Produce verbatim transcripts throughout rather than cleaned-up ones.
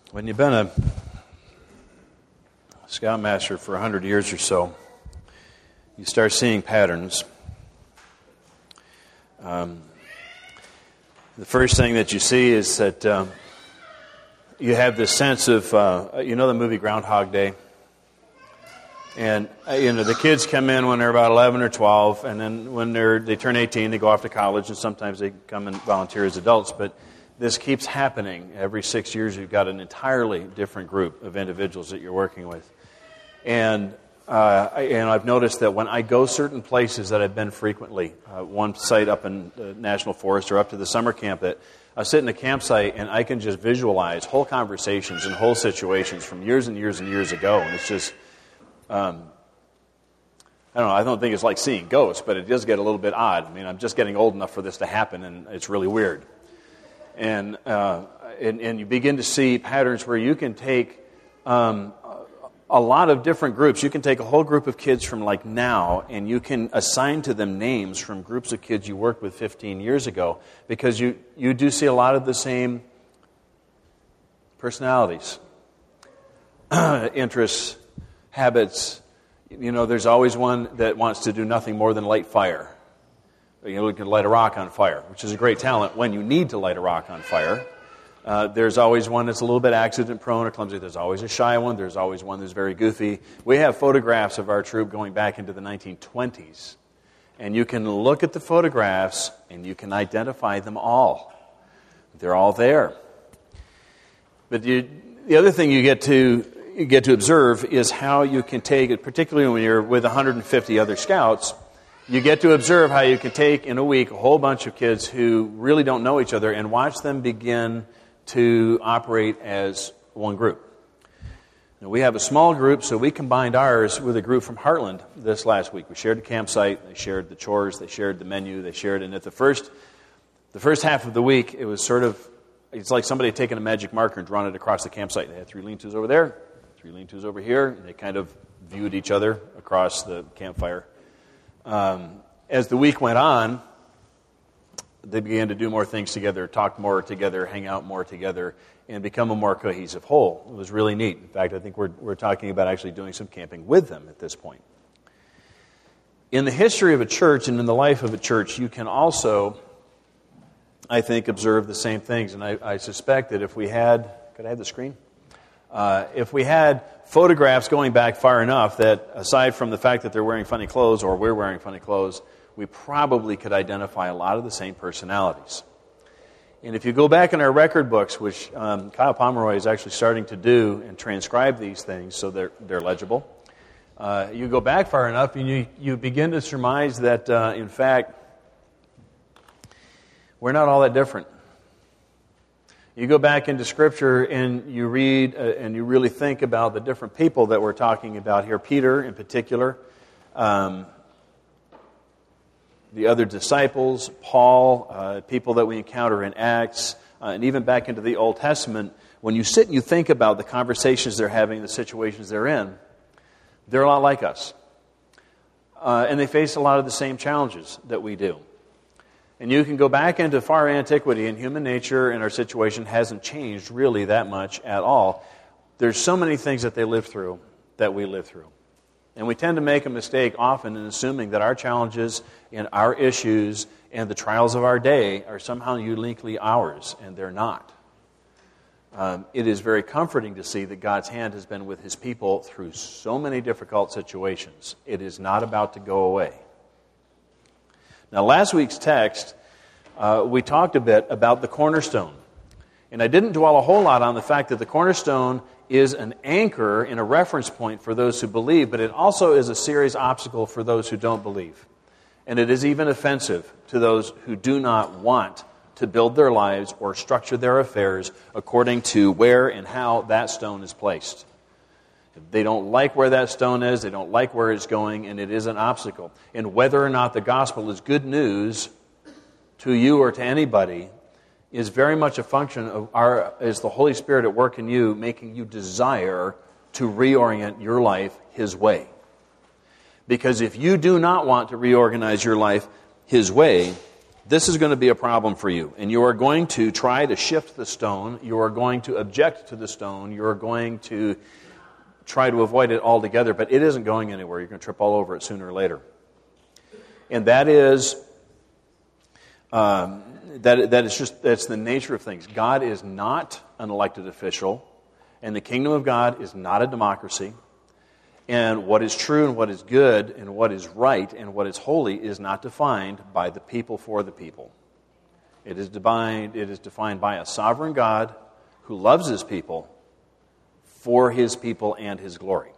When you've been a scoutmaster for a hundred years or so, you start seeing patterns. Um, the first thing that you see is that uh, you have this sense of, uh, you know the movie Groundhog Day? And, uh, you know, the kids come in when they're about eleven or twelve, and then when they're they turn eighteen, they go off to college, and sometimes they come and volunteer as adults. But this keeps happening. Every six years, you've got an entirely different group of individuals that you're working with. And uh, I, and I've noticed that when I go certain places that I've been frequently, uh, one site up in the National Forest or up to the summer camp, that I sit in a campsite and I can just visualize whole conversations and whole situations from years and years and years ago. And it's just... Um, I don't know, I don't think it's like seeing ghosts, but it does get a little bit odd. I mean, I'm just getting old enough for this to happen, and it's really weird. And uh, and, and you begin to see patterns where you can take um, a lot of different groups. You can take a whole group of kids from like now, and you can assign to them names from groups of kids you worked with fifteen years ago, because you, you do see a lot of the same personalities, interests, habits. You know, there's always one that wants to do nothing more than light fire. You know, you can light a rock on fire, which is a great talent when you need to light a rock on fire. Uh, there's always one that's a little bit accident-prone or clumsy. There's always a shy one. There's always one that's very goofy. We have photographs of our troop going back into the nineteen twenties. And you can look at the photographs and you can identify them all. They're all there. But you, the other thing you get to... you get to observe is how you can take it, particularly when you're with one hundred fifty other scouts, you get to observe how you can take in a week a whole bunch of kids who really don't know each other and watch them begin to operate as one group. Now, we have a small group, so we combined ours with a group from Heartland this last week. We shared the campsite, they shared the chores, they shared the menu, they shared, and at the first, the first half of the week, it was sort of, it's like somebody had taken a magic marker and drawn it across the campsite. They had three lean-tos over there, three lean-tos over here, and they kind of viewed each other across the campfire. Um, as the week went on, they began to do more things together, talk more together, hang out more together, and become a more cohesive whole. It was really neat. In fact, I think we're, we're talking about actually doing some camping with them at this point. In the history of a church and in the life of a church, you can also, I think, observe the same things. And I, I suspect that if we had, could I have the screen? Uh, if we had photographs going back far enough that, aside from the fact that they're wearing funny clothes or we're wearing funny clothes, we probably could identify a lot of the same personalities. And if you go back in our record books, which um, Kyle Pomeroy is actually starting to do and transcribe these things so they're, they're legible, uh, you go back far enough and you, you begin to surmise that, uh, in fact, we're not all that different. You go back into Scripture and you read uh, and you really think about the different people that we're talking about here. Peter, in particular, um, the other disciples, Paul, uh, people that we encounter in Acts, uh, and even back into the Old Testament. When you sit and you think about the conversations they're having, the situations they're in, they're a lot like us. Uh, and they face a lot of the same challenges that we do. And you can go back into far antiquity, and human nature and our situation hasn't changed really that much at all. There's so many things that they live through that we live through. And we tend to make a mistake often in assuming that our challenges and our issues and the trials of our day are somehow uniquely ours, and they're not. Um, it is very comforting to see that God's hand has been with His people through so many difficult situations. It is not about to go away. Now, last week's text, uh, we talked a bit about the cornerstone. And I didn't dwell a whole lot on the fact that the cornerstone is an anchor and a reference point for those who believe, but it also is a serious obstacle for those who don't believe. And it is even offensive to those who do not want to build their lives or structure their affairs according to where and how that stone is placed. They don't like where that stone is, they don't like where it's going, and it is an obstacle. And whether or not the gospel is good news to you or to anybody is very much a function of our, is the Holy Spirit at work in you, making you desire to reorient your life His way. Because if you do not want to reorganize your life His way, this is going to be a problem for you. And you are going to try to shift the stone. You are going to object to the stone. You are going to try to avoid it altogether, but it isn't going anywhere. You're going to trip all over it sooner or later. And that is, um, that that is just, that's the nature of things. God is not an elected official, and the kingdom of God is not a democracy. And what is true and what is good and what is right and what is holy is not defined by the people for the people. It is defined, it is defined by a sovereign God who loves his people for his people and his glory.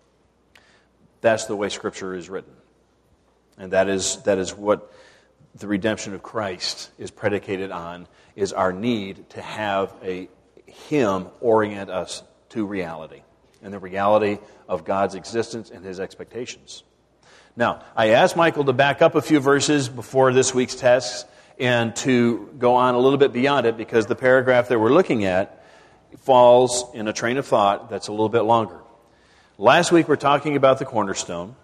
That's the way Scripture is written. And that is that is what the redemption of Christ is predicated on, is our need to have a Him orient us to reality and the reality of God's existence and His expectations. Now, I asked Michael to back up a few verses before this week's tests and to go on a little bit beyond it, because the paragraph that we're looking at falls in a train of thought that's a little bit longer. Last week we're talking about the cornerstone,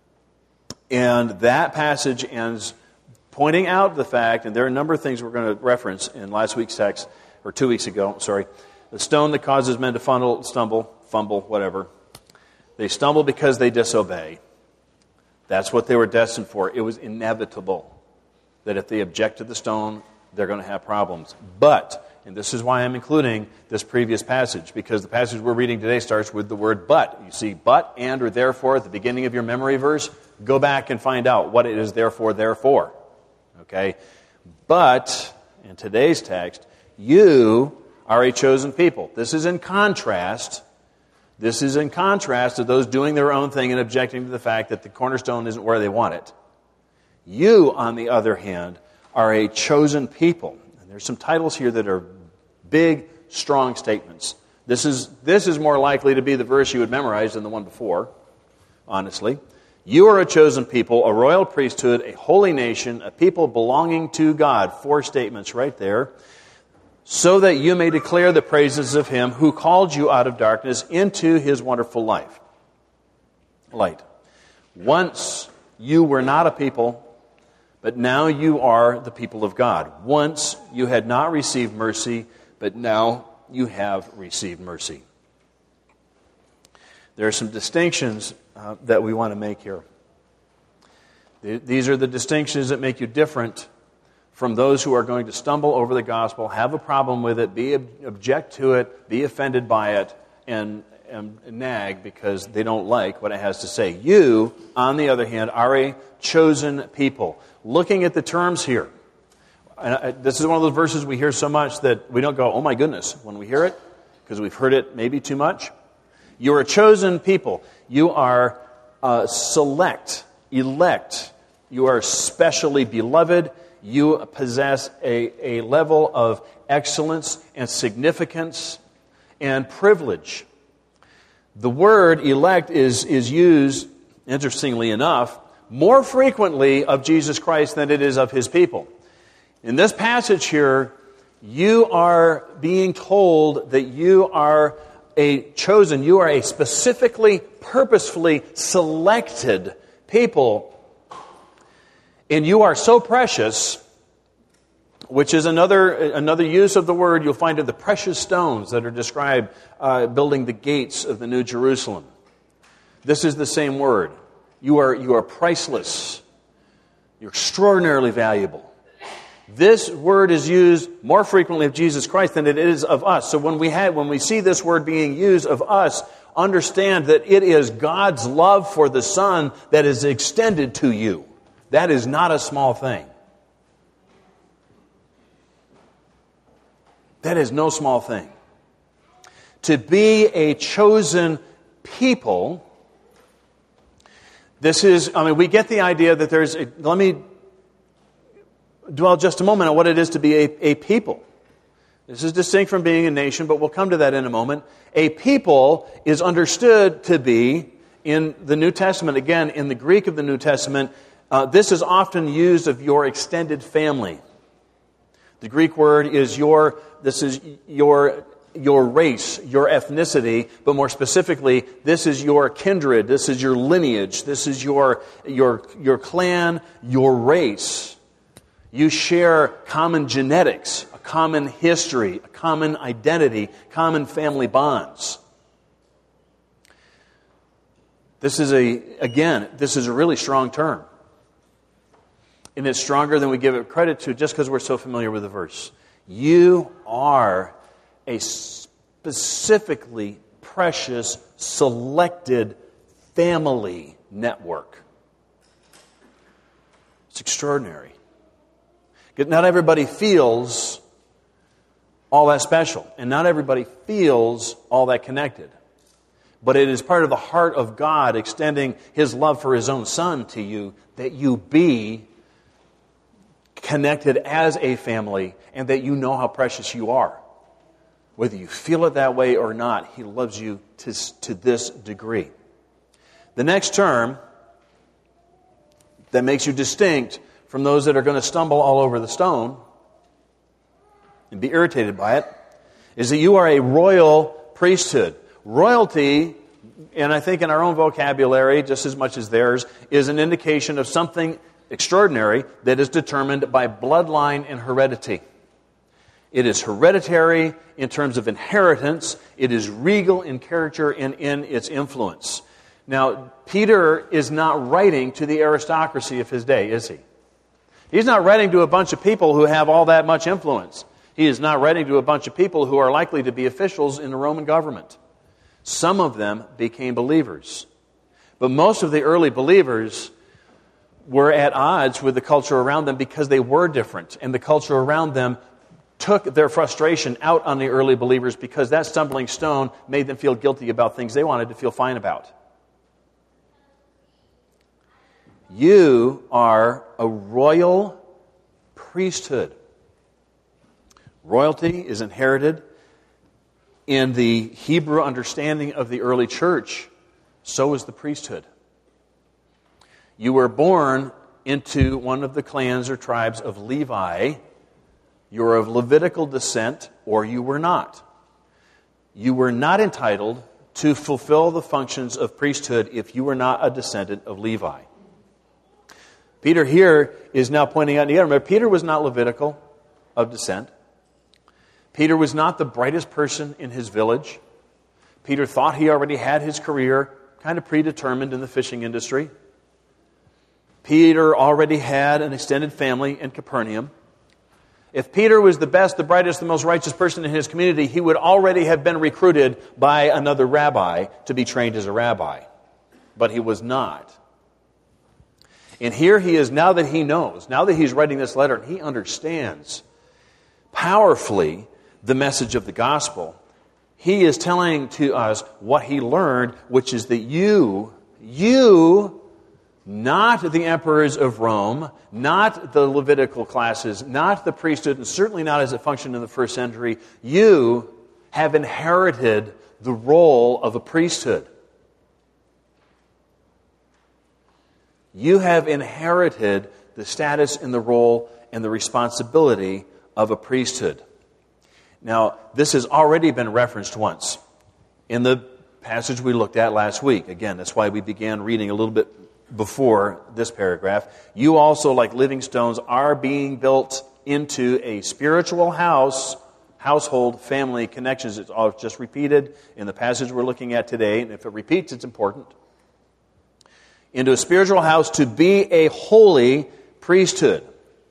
and that passage ends pointing out the fact, and there are a number of things we're going to reference in last week's text, or two weeks ago, sorry, the stone that causes men to funnel, stumble, fumble, whatever. They stumble because they disobey. That's what they were destined for. It was inevitable that if they object to the stone, they're going to have problems. But, and this is why I'm including this previous passage, because the passage we're reading today starts with the word but. You see but, and, or therefore at the beginning of your memory verse. Go back and find out what it is therefore, therefore. Okay? But, in today's text, you are a chosen people. This is in contrast. This is in contrast to those doing their own thing and objecting to the fact that the cornerstone isn't where they want it. You, on the other hand, are a chosen people. And there's some titles here that are big, strong statements. This is this is more likely to be the verse you would memorize than the one before, honestly. You are a chosen people, a royal priesthood, a holy nation, a people belonging to God. Four statements right there. So that you may declare the praises of Him who called you out of darkness into His wonderful life. Light. Once you were not a people, but now you are the people of God. Once you had not received mercy, but now you have received mercy. There are some distinctions uh, that we want to make here. These are the distinctions that make you different from those who are going to stumble over the gospel, have a problem with it, be object to it, be offended by it, and, and nag because they don't like what it has to say. You, on the other hand, are a chosen people. Looking at the terms here, and I, this is one of those verses we hear so much that we don't go, oh my goodness, when we hear it, because we've heard it maybe too much. You are a chosen people. You are uh, select, elect. You are specially beloved. You possess a, a level of excellence and significance and privilege. The word elect is, is used, interestingly enough, more frequently of Jesus Christ than it is of His people. In this passage here, you are being told that you are a chosen, you are a specifically, purposefully selected people. And you are so precious, which is another another use of the word you'll find in the precious stones that are described uh, building the gates of the New Jerusalem. This is the same word. You are you are priceless. You're extraordinarily valuable. This word is used more frequently of Jesus Christ than it is of us. So when we had when we see this word being used of us, understand that it is God's love for the Son that is extended to you. That is not a small thing. That is no small thing. To be a chosen people, this is, I mean, we get the idea that there's, a, let me dwell just a moment on what it is to be a, a people. This is distinct from being a nation, but we'll come to that in a moment. A people is understood to be, in the New Testament, again, in the Greek of the New Testament, Uh, this is often used of your extended family. The Greek word is your, this is your, your race, your ethnicity, but more specifically, this is your kindred, this is your lineage, this is your, your, your clan, your race. You share common genetics, a common history, a common identity, common family bonds. This is a, again, this is a really strong term. And it's stronger than we give it credit to just because we're so familiar with the verse. You are a specifically precious, selected family network. It's extraordinary. Not everybody feels all that special, and not everybody feels all that connected. But it is part of the heart of God extending His love for His own Son to you that you be connected as a family and that you know how precious you are. Whether you feel it that way or not, He loves you to, to this degree. The next term that makes you distinct from those that are going to stumble all over the stone and be irritated by it is that you are a royal priesthood. Royalty, and I think in our own vocabulary, just as much as theirs, is an indication of something extraordinary that is determined by bloodline and heredity. It is hereditary in terms of inheritance. It is regal in character and in its influence. Now, Peter is not writing to the aristocracy of his day, is he? He's not writing to a bunch of people who have all that much influence. He is not writing to a bunch of people who are likely to be officials in the Roman government. Some of them became believers. But most of the early believers were at odds with the culture around them because they were different. And the culture around them took their frustration out on the early believers because that stumbling stone made them feel guilty about things they wanted to feel fine about. You are a royal priesthood. Royalty is inherited in the Hebrew understanding of the early church. So is the priesthood. You were born into one of the clans or tribes of Levi. You were of Levitical descent, or you were not. You were not entitled to fulfill the functions of priesthood if you were not a descendant of Levi. Peter here is now pointing out, remember, Peter was not Levitical of descent. Peter was not the brightest person in his village. Peter thought he already had his career kind of predetermined in the fishing industry. Peter already had an extended family in Capernaum. If Peter was the best, the brightest, the most righteous person in his community, he would already have been recruited by another rabbi to be trained as a rabbi. But he was not. And here he is, now that he knows, now that he's writing this letter, and he understands powerfully the message of the gospel. He is telling to us what he learned, which is that you, you, not the emperors of Rome, not the Levitical classes, not the priesthood, and certainly not as it functioned in the first century, you have inherited the role of a priesthood. You have inherited the status and the role and the responsibility of a priesthood. Now, this has already been referenced once in the passage we looked at last week. Again, that's why we began reading a little bit before this paragraph. You also, like living stones, are being built into a spiritual house, household, family connections. It's all just repeated in the passage we're looking at today, and if it repeats, it's important. Into a spiritual house to be a holy priesthood,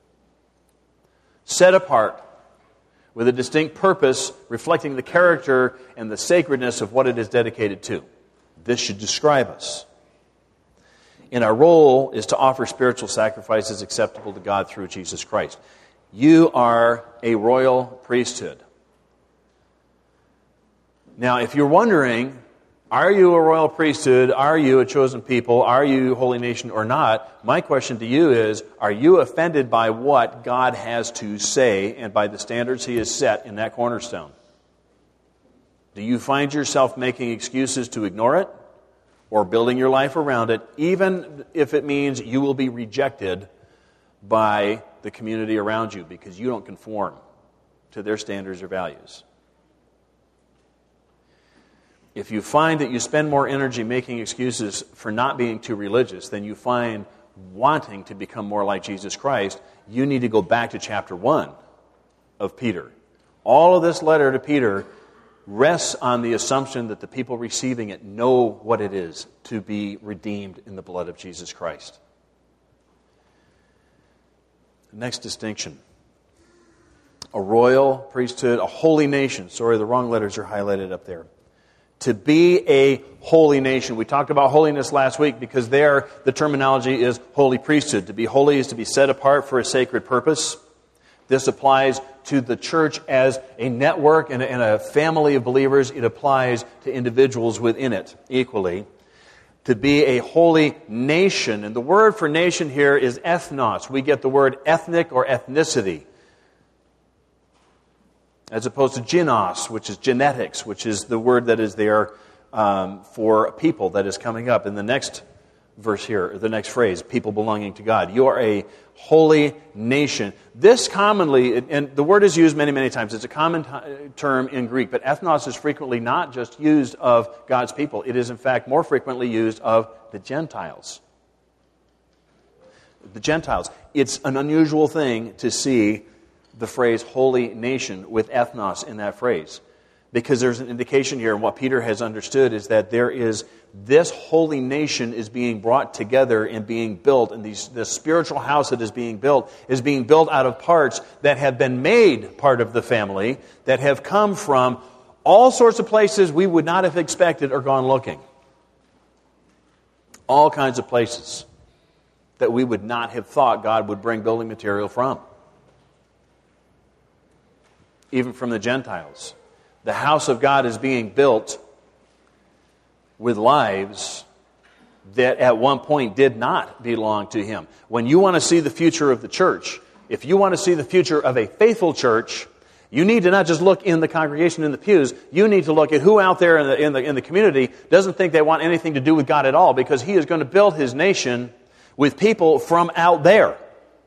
set apart with a distinct purpose reflecting the character and the sacredness of what it is dedicated to. This should describe us. And our role is to offer spiritual sacrifices acceptable to God through Jesus Christ. You are a royal priesthood. Now, if you're wondering, are you a royal priesthood? Are you a chosen people? Are you a holy nation or not? My question to you is, are you offended by what God has to say and by the standards He has set in that cornerstone? Do you find yourself making excuses to ignore it or building your life around it, even if it means you will be rejected by the community around you because you don't conform to their standards or values? If you find that you spend more energy making excuses for not being too religious than you find wanting to become more like Jesus Christ, you need to go back to chapter one of Peter. All of this letter to Peter rests on the assumption that the people receiving it know what it is to be redeemed in the blood of Jesus Christ. The next distinction. A royal priesthood, a holy nation. Sorry, the wrong letters are highlighted up there. To be a holy nation. We talked about holiness last week because there the terminology is holy priesthood. To be holy is to be set apart for a sacred purpose. This applies to the church as a network and a, and a family of believers. It applies to individuals within it equally. To be a holy nation. And the word for nation here is ethnos. We get the word ethnic or ethnicity, as opposed to genos, which is genetics, which is the word that is there um, for people that is coming up in the next verse here, the next phrase, people belonging to God. You are a holy nation. This commonly, and the word is used many, many times. It's a common t- term in Greek, but ethnos is frequently not just used of God's people. It is, in fact, more frequently used of the Gentiles. The Gentiles. It's an unusual thing to see the phrase holy nation with ethnos in that phrase, because there's an indication here, and what Peter has understood is that there is this holy nation is being brought together and being built, and these, this spiritual house that is being built is being built out of parts that have been made part of the family, that have come from all sorts of places we would not have expected or gone looking. All kinds of places that we would not have thought God would bring building material from. Even from the Gentiles. The house of God is being built with lives that at one point did not belong to Him. When you want to see the future of the church, if you want to see the future of a faithful church, you need to not just look in the congregation in the pews, you need to look at who out there in the, in the, in the community doesn't think they want anything to do with God at all, because He is going to build His nation with people from out there.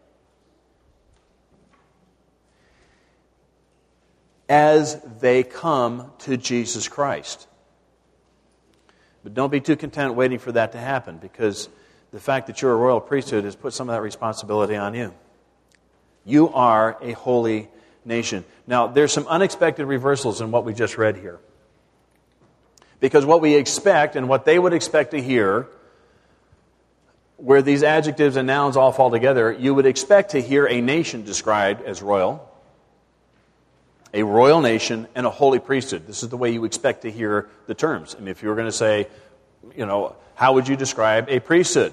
As they come to Jesus Christ. But don't be too content waiting for that to happen, because the fact that you're a royal priesthood has put some of that responsibility on you. You are a holy nation. Now, there's some unexpected reversals in what we just read here. Because what we expect and what they would expect to hear, where these adjectives and nouns all fall together, you would expect to hear a nation described as royal, a royal nation, and a holy priesthood. This is the way you expect to hear the terms. I mean, if you were going to say, you know, how would you describe a priesthood?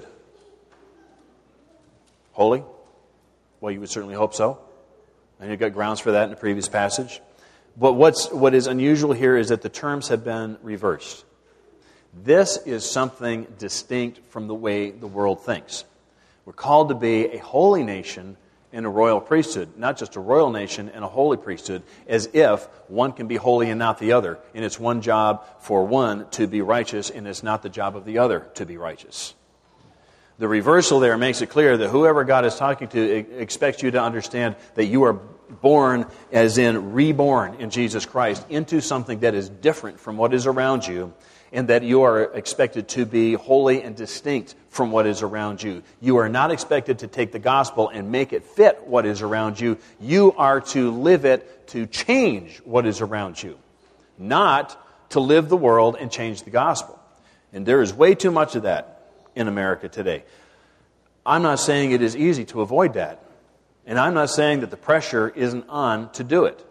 Holy? Well, you would certainly hope so. And you've got grounds for that in the previous passage. But what's what is unusual here is that the terms have been reversed. This is something distinct from the way the world thinks. We're called to be a holy nation and a royal priesthood, not just a royal nation and a holy priesthood, as if one can be holy and not the other. And it's one job for one to be righteous, and it's not the job of the other to be righteous. The reversal there makes it clear that whoever God is talking to expects you to understand that you are born, as in reborn in Jesus Christ, into something that is different from what is around you, and that you are expected to be holy and distinct from what is around you. You are not expected to take the gospel and make it fit what is around you. You are to live it to change what is around you, not to live the world and change the gospel. And there is way too much of that in America today. I'm not saying it is easy to avoid that. And I'm not saying that the pressure isn't on to do it.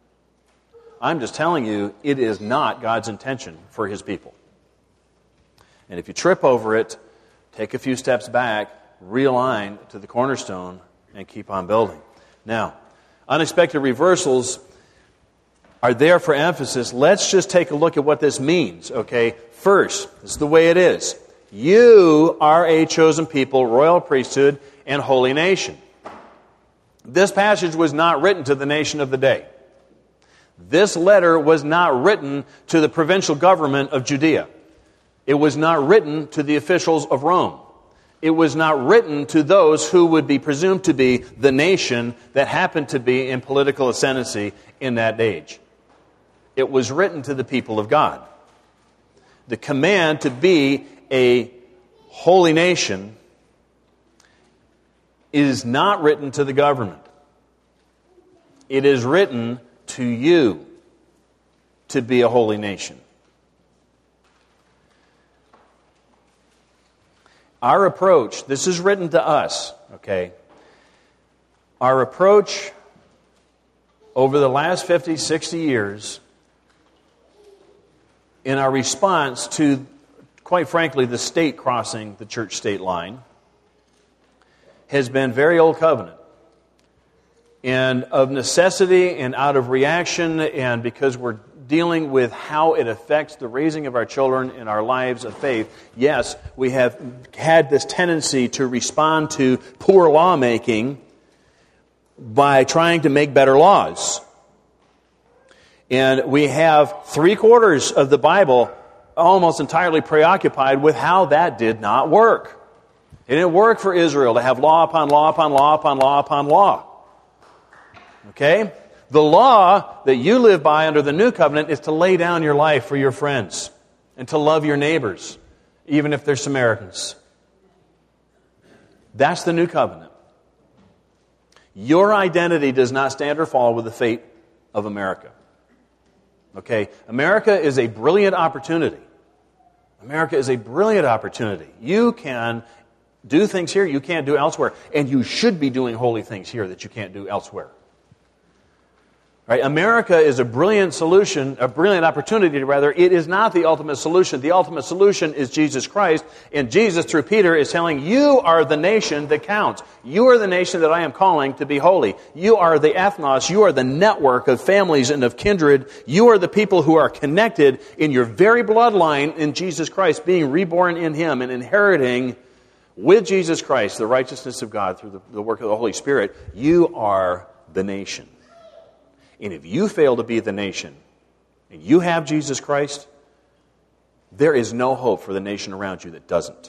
I'm just telling you, it is not God's intention for His people. And if you trip over it, take a few steps back, realign to the cornerstone, and keep on building. Now, unexpected reversals are there for emphasis. Let's just take a look at what this means, okay? First, this is the way it is. You are a chosen people, royal priesthood, and holy nation. This passage was not written to the nation of the day. This letter was not written to the provincial government of Judea. It was not written to the officials of Rome. It was not written to those who would be presumed to be the nation that happened to be in political ascendancy in that age. It was written to the people of God. The command to be a holy nation It is not written to the government. It is written to you to be a holy nation. Our approach, this is written to us, okay? Our approach over the last fifty, sixty years in our response to, quite frankly, the state crossing the church-state line has been very old covenant. And of necessity and out of reaction, and because we're dealing with how it affects the raising of our children in our lives of faith, yes, we have had this tendency to respond to poor lawmaking by trying to make better laws. And we have three quarters of the Bible almost entirely preoccupied with how that did not work. It didn't work for Israel to have law upon law upon law upon law upon law. Okay? The law that you live by under the new covenant is to lay down your life for your friends and to love your neighbors, even if they're Samaritans. That's the new covenant. Your identity does not stand or fall with the fate of America. Okay? America is a brilliant opportunity. America is a brilliant opportunity. You can do things here you can't do elsewhere, and you should be doing holy things here that you can't do elsewhere. Right? America is a brilliant solution, a brilliant opportunity, rather. It is not the ultimate solution. The ultimate solution is Jesus Christ, and Jesus, through Peter, is telling you are the nation that counts. You are the nation that I am calling to be holy. You are the ethnos. You are the network of families and of kindred. You are the people who are connected in your very bloodline in Jesus Christ, being reborn in Him and inheriting with Jesus Christ the righteousness of God through the, the work of the Holy Spirit. You are the nation. And if you fail to be the nation, and you have Jesus Christ, there is no hope for the nation around you that doesn't.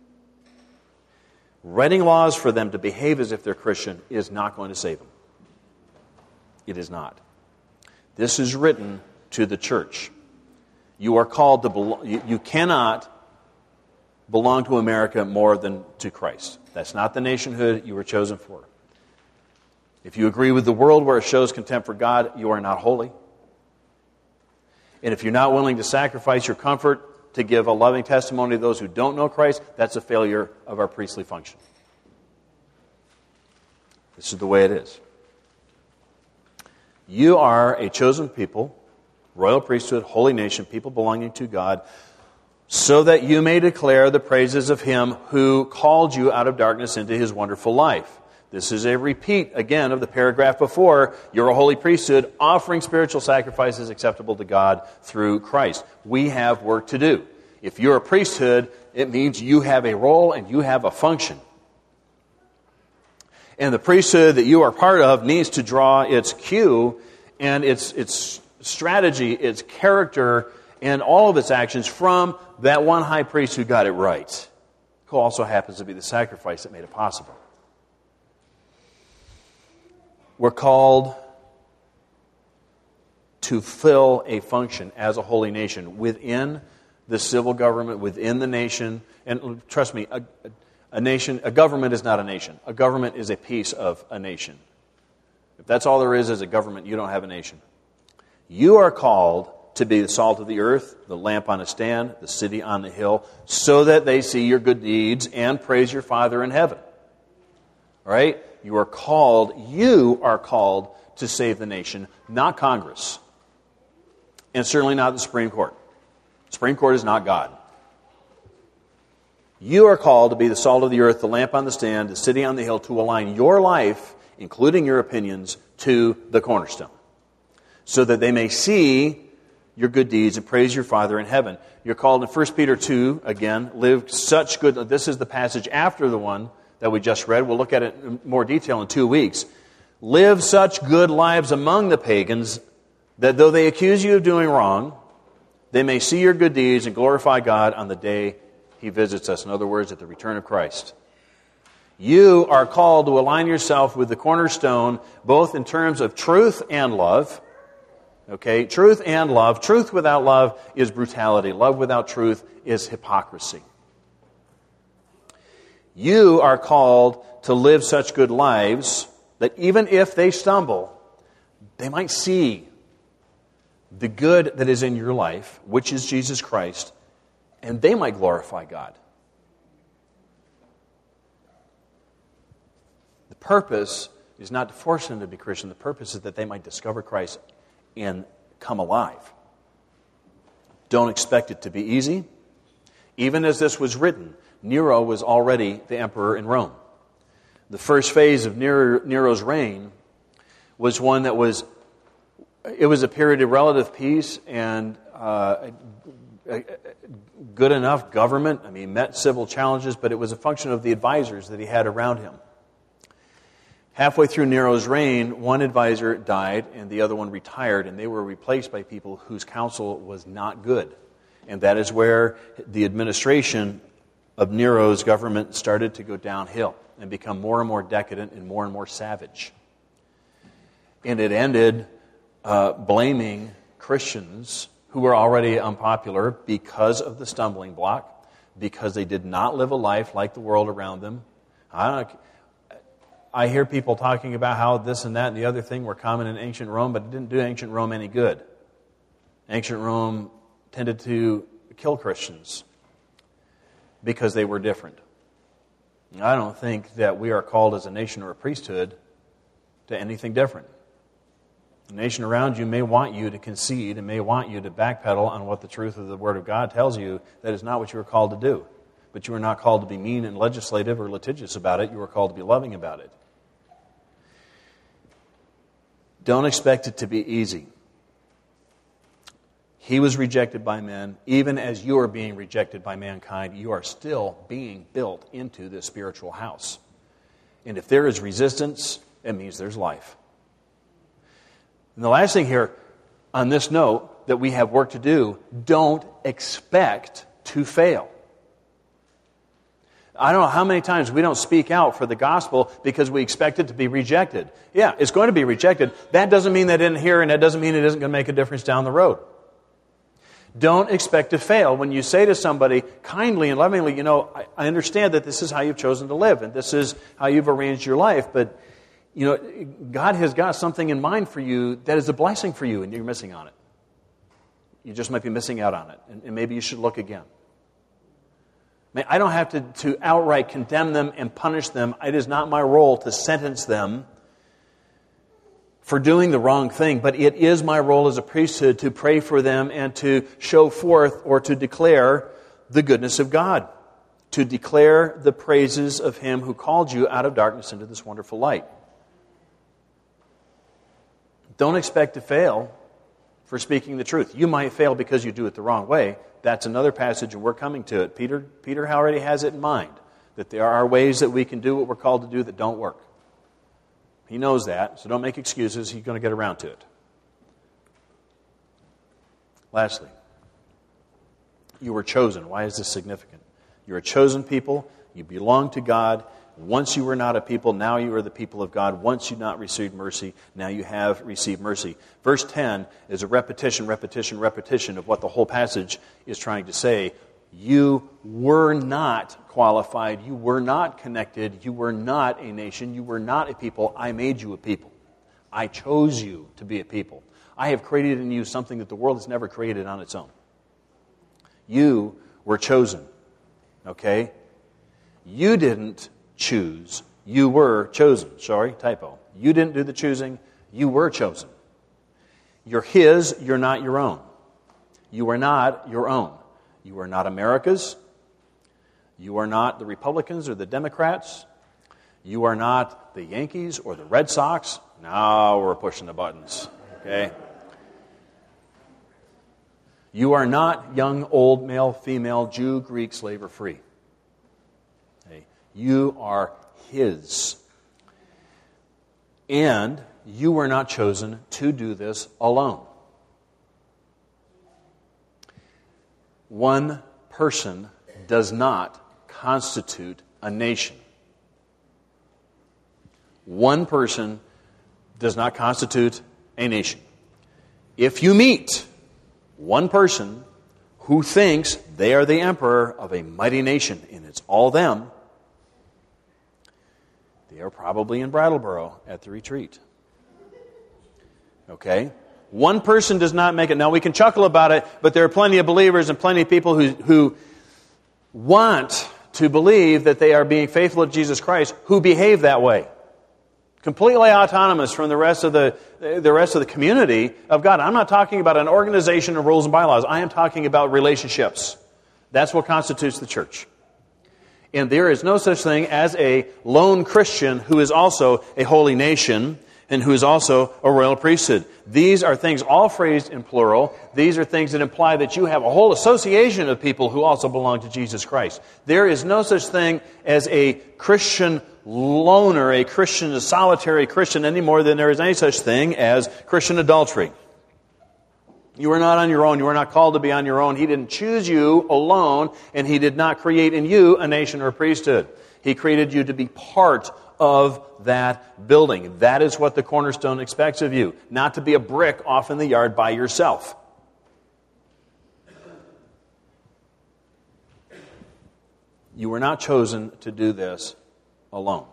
Writing laws for them to behave as if they're Christian is not going to save them. It is not. This is written to the church. You are called to belong. You, you cannot belong to America more than to Christ. That's not the nationhood you were chosen for. If you agree with the world where it shows contempt for God, you are not holy. And if you're not willing to sacrifice your comfort to give a loving testimony to those who don't know Christ, that's a failure of our priestly function. This is the way it is. You are a chosen people, royal priesthood, holy nation, people belonging to God, so that you may declare the praises of Him who called you out of darkness into His wonderful life. This is a repeat, again, of the paragraph before. You're a holy priesthood, offering spiritual sacrifices acceptable to God through Christ. We have work to do. If you're a priesthood, it means you have a role and you have a function. And the priesthood that you are part of needs to draw its cue and its, its strategy, its character, and all of its actions from that one high priest who got it right, who also happens to be the sacrifice that made it possible. We're called to fill a function as a holy nation within the civil government, within the nation. And trust me, a, a nation, a government is not a nation. A government is a piece of a nation. If that's all there is as a government, you don't have a nation. You are called to be the salt of the earth, the lamp on a stand, the city on the hill, so that they see your good deeds and praise your Father in heaven. All right? You are called, you are called to save the nation, not Congress. And certainly not the Supreme Court. The Supreme Court is not God. You are called to be the salt of the earth, the lamp on the stand, the city on the hill, to align your life, including your opinions, to the cornerstone, so that they may see your good deeds and praise your Father in heaven. You're called in First Peter two, again, live such good... This is the passage after the one that we just read. We'll look at it in more detail in two weeks. Live such good lives among the pagans that though they accuse you of doing wrong, they may see your good deeds and glorify God on the day He visits us. In other words, at the return of Christ. You are called to align yourself with the cornerstone, both in terms of truth and love. Okay, truth and love. Truth without love is brutality. Love without truth is hypocrisy. You are called to live such good lives that even if they stumble, they might see the good that is in your life, which is Jesus Christ, and they might glorify God. The purpose is not to force them to be Christian. The purpose is that they might discover Christ and come alive. Don't expect it to be easy. Even as this was written, Nero was already the emperor in Rome. The first phase of Nero, Nero's reign was one that was, it was a period of relative peace and uh, a, a good enough government. I mean, met civil challenges, but it was a function of the advisors that he had around him. Halfway through Nero's reign, one advisor died and the other one retired, and they were replaced by people whose counsel was not good. And that is where the administration of Nero's government started to go downhill and become more and more decadent and more and more savage. And it ended uh, blaming Christians who were already unpopular because of the stumbling block, because they did not live a life like the world around them. I don't know. I hear people talking about how this and that and the other thing were common in ancient Rome, but it didn't do ancient Rome any good. Ancient Rome tended to kill Christians because they were different. I don't think that we are called as a nation or a priesthood to anything different. The nation around you may want you to concede and may want you to backpedal on what the truth of the Word of God tells you. That is not what you are called to do. But you are not called to be mean and legislative or litigious about it. You are called to be loving about it. Don't expect it to be easy. He was rejected by men. Even as you are being rejected by mankind, you are still being built into this spiritual house. And if there is resistance, it means there's life. And the last thing here, on this note, that we have work to do, don't expect to fail. I don't know how many times we don't speak out for the gospel because we expect it to be rejected. Yeah, it's going to be rejected. That doesn't mean they didn't hear, and that doesn't mean it isn't going to make a difference down the road. Don't expect to fail. When you say to somebody kindly and lovingly, you know, I, I understand that this is how you've chosen to live, and this is how you've arranged your life, but, you know, God has got something in mind for you that is a blessing for you, and you're missing on it. You just might be missing out on it, and, and maybe you should look again. I don't have to, to outright condemn them and punish them. It is not my role to sentence them for doing the wrong thing, but it is my role as a priesthood to pray for them and to show forth or to declare the goodness of God, to declare the praises of Him who called you out of darkness into this wonderful light. Don't expect to fail for speaking the truth. You might fail because you do it the wrong way. That's another passage, and we're coming to it. Peter, Peter already has it in mind, that there are ways that we can do what we're called to do that don't work. He knows that, so don't make excuses. He's going to get around to it. Lastly, you were chosen. Why is this significant? You're a chosen people. You belong to God. Once you were not a people, now you are the people of God. Once you not received mercy, now you have received mercy. Verse ten is a repetition, repetition, repetition of what the whole passage is trying to say. You were not qualified. You were not connected. You were not a nation. You were not a people. I made you a people. I chose you to be a people. I have created in you something that the world has never created on its own. You were chosen. Okay? You didn't choose. You were chosen. Sorry, typo. You didn't do the choosing. You were chosen. You're His. You're not your own. You are not your own. You are not America's. You are not the Republicans or the Democrats. You are not the Yankees or the Red Sox. Now we're pushing the buttons. Okay? You are not young, old, male, female, Jew, Greek, slave, or free. Okay? You are His. And you were not chosen to do this alone. One person does not constitute a nation. One person does not constitute a nation. If you meet one person who thinks they are the emperor of a mighty nation and it's all them, They are probably in Brattleboro at the retreat. Okay? One person does not make it. Now, we can chuckle about it, but there are plenty of believers and plenty of people who, who want to believe that they are being faithful to Jesus Christ who behave that way. Completely autonomous from the rest of the, the rest of the community of God. I'm not talking about an organization of rules and bylaws. I am talking about relationships. That's what constitutes the church. And there is no such thing as a lone Christian who is also a holy nation and who is also a royal priesthood. These are things all phrased in plural. These are things that imply that you have a whole association of people who also belong to Jesus Christ. There is no such thing as a Christian loner, a Christian, a solitary Christian, any more than there is any such thing as Christian adultery. You are not on your own. You are not called to be on your own. He didn't choose you alone, and He did not create in you a nation or a priesthood. He created you to be part of that building. That is what the cornerstone expects of you, not to be a brick off in the yard by yourself. You were not chosen to do this alone.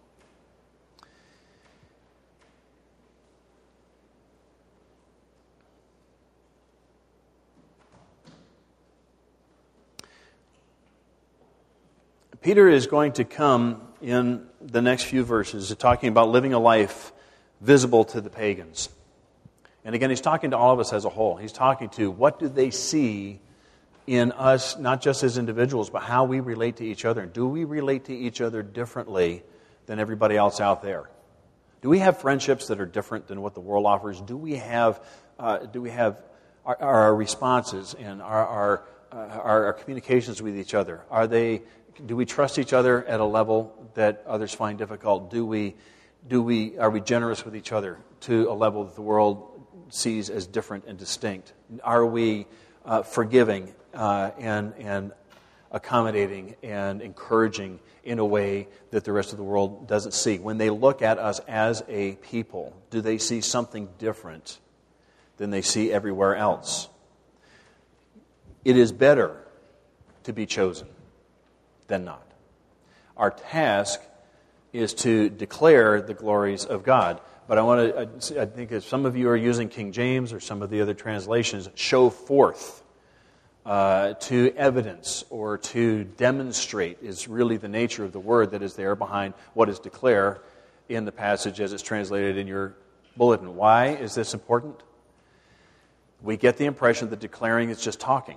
Peter is going to come in the next few verses talking about living a life visible to the pagans. And again, he's talking to all of us as a whole. He's talking to what do they see in us, not just as individuals, but how we relate to each other. Do we relate to each other differently than everybody else out there? Do we have friendships that are different than what the world offers? Do we have, uh, do we have our, our responses and our our, uh, our our communications with each other? Are they? Do we trust each other at a level that others find difficult? Do we, do we, are we generous with each other to a level that the world sees as different and distinct? Are we uh, forgiving uh, and and accommodating and encouraging in a way that the rest of the world doesn't see? When they look at us as a people, do they see something different than they see everywhere else? It is better to be chosen than not. Our task is to declare the glories of God. But I want to, I think if some of you are using King James or some of the other translations, show forth, uh, to evidence or to demonstrate is really the nature of the word that is there behind what is declare in the passage as it's translated in your bulletin. Why is this important? We get the impression that declaring is just talking.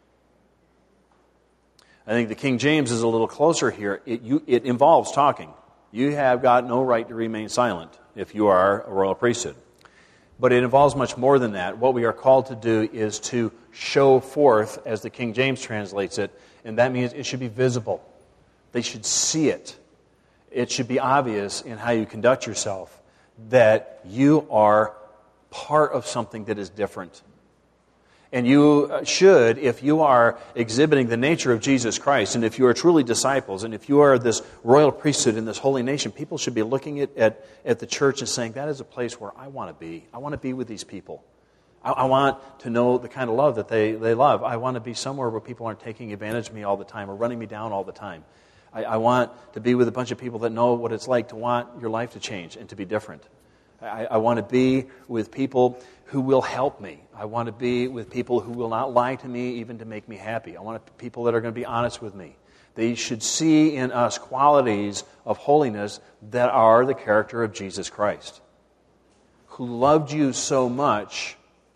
I think the King James is a little closer here. It, you, it involves talking. You have got no right to remain silent if you are a royal priesthood. But it involves much more than that. What we are called to do is to show forth, as the King James translates it, and that means it should be visible. They should see it. It should be obvious in how you conduct yourself that you are part of something that is different. And you should, if you are exhibiting the nature of Jesus Christ, and if you are truly disciples, and if you are this royal priesthood in this holy nation, people should be looking at, at, at the church and saying, that is a place where I want to be. I want to be with these people. I, I want to know the kind of love that they, they love. I want to be somewhere where people aren't taking advantage of me all the time or running me down all the time. I, I want to be with a bunch of people that know what it's like to want your life to change and to be different. I, I want to be with people who will help me. I want to be with people who will not lie to me even to make me happy. I want people that are going to be honest with me. They should see in us qualities of holiness that are the character of Jesus Christ, who loved you so much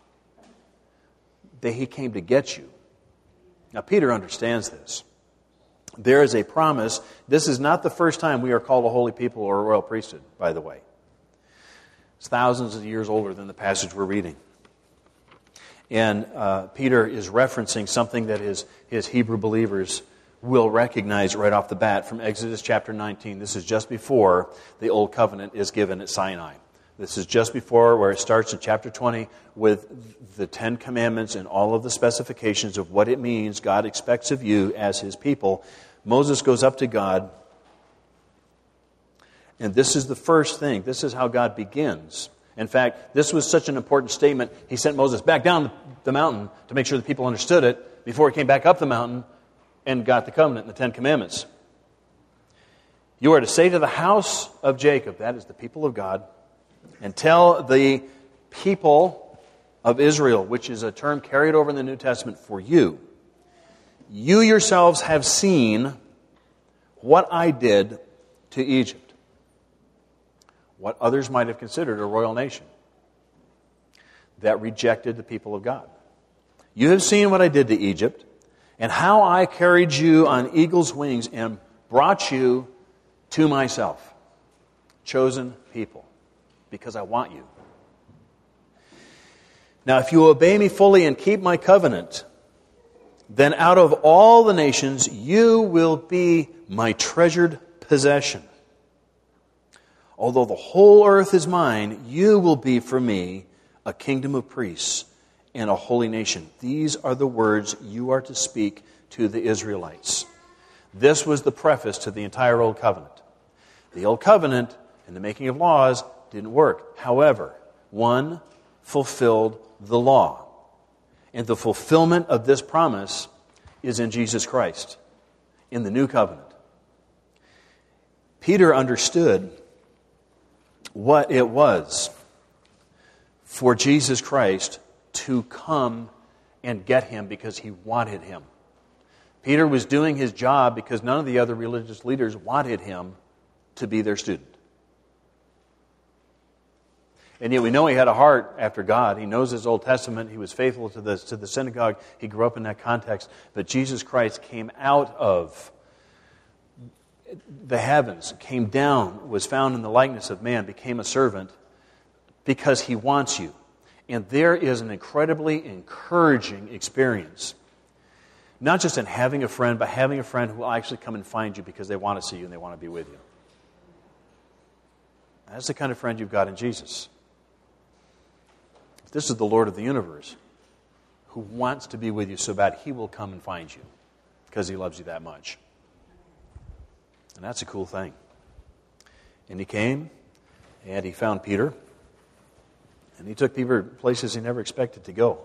that He came to get you. Now, Peter understands this. There is a promise. This is not the first time we are called a holy people or a royal priesthood, by the way. It's thousands of years older than the passage we're reading. And uh, Peter is referencing something that his, his Hebrew believers will recognize right off the bat from Exodus chapter nineteen. This is just before the Old Covenant is given at Sinai. This is just before where it starts in chapter twenty with the Ten Commandments and all of the specifications of what it means God expects of you as His people. Moses goes up to God. And this is the first thing. This is how God begins. In fact, this was such an important statement, He sent Moses back down the mountain to make sure the people understood it before He came back up the mountain and got the covenant and the Ten Commandments. You are to say to the house of Jacob, that is the people of God, and tell the people of Israel, which is a term carried over in the New Testament for you, you yourselves have seen what I did to Egypt, what others might have considered a royal nation that rejected the people of God. You have seen what I did to Egypt, and how I carried you on eagle's wings and brought you to myself, chosen people, because I want you. Now, if you obey me fully and keep my covenant, then out of all the nations you will be my treasured possession. Although the whole earth is mine, you will be for me a kingdom of priests and a holy nation. These are the words you are to speak to the Israelites. This was the preface to the entire Old Covenant. The Old Covenant and the making of laws didn't work. However, one fulfilled the law. And the fulfillment of this promise is in Jesus Christ, in the New Covenant. Peter understood what it was for Jesus Christ to come and get him because he wanted him. Peter was doing his job because none of the other religious leaders wanted him to be their student. And yet we know he had a heart after God. He knows his Old Testament. He was faithful to the, to the synagogue. He grew up in that context. But Jesus Christ came out of the heavens, came down, was found in the likeness of man, became a servant because he wants you. And there is an incredibly encouraging experience. Not just in having a friend, but having a friend who will actually come and find you because they want to see you and they want to be with you. That's the kind of friend you've got in Jesus. This is the Lord of the universe who wants to be with you so bad he will come and find you because he loves you that much. And that's a cool thing. And he came and he found Peter. And he took Peter places he never expected to go.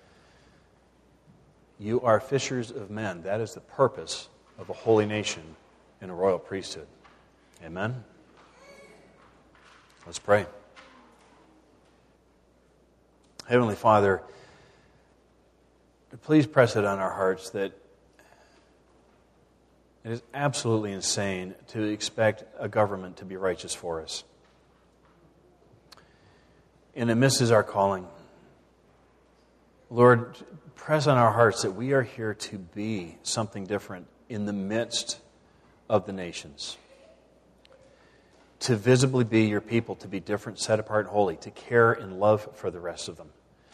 You are fishers of men. That is the purpose of a holy nation and a royal priesthood. Amen? Let's pray. Heavenly Father, please press it on our hearts that it is absolutely insane to expect a government to be righteous for us. And it misses our calling. Lord, press on our hearts that we are here to be something different in the midst of the nations. To visibly be your people, to be different, set apart, holy, to care and love for the rest of them.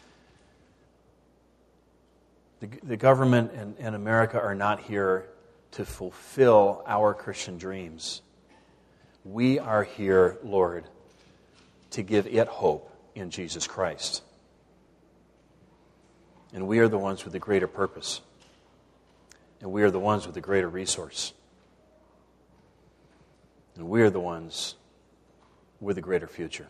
The, the government and, and America are not here to fulfill our Christian dreams. We are here, Lord, to give it hope in Jesus Christ. And we are the ones with the greater purpose. And we are the ones with the greater resource. And we are the ones with a greater future.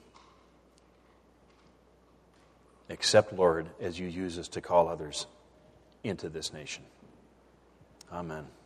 Accept, Lord, as you use us to call others into this nation. Amen.